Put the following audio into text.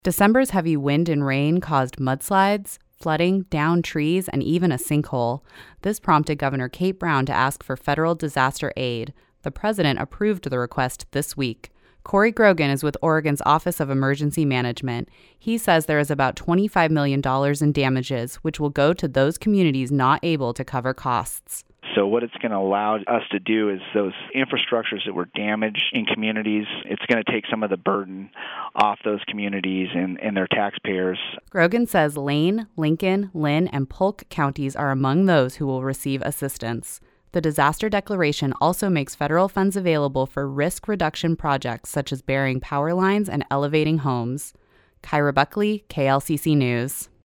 December's heavy wind and rain caused mudslides, flooding, downed trees, and even a sinkhole. This prompted Governor Kate Brown to ask for federal disaster aid. The president approved the request this week. Corey Grogan is with Oregon's Office of Emergency Management. He says there is about $25 million in damages, which will go to those communities not able to cover costs. So what it's going to allow us to do is those infrastructures that were damaged in communities, it's going to take some of the burden off those communities and their taxpayers. Grogan says Lane, Lincoln, Linn, and Polk counties are among those who will receive assistance. The disaster declaration also makes federal funds available for risk reduction projects such as burying power lines and elevating homes. Kyra Buckley, KLCC News.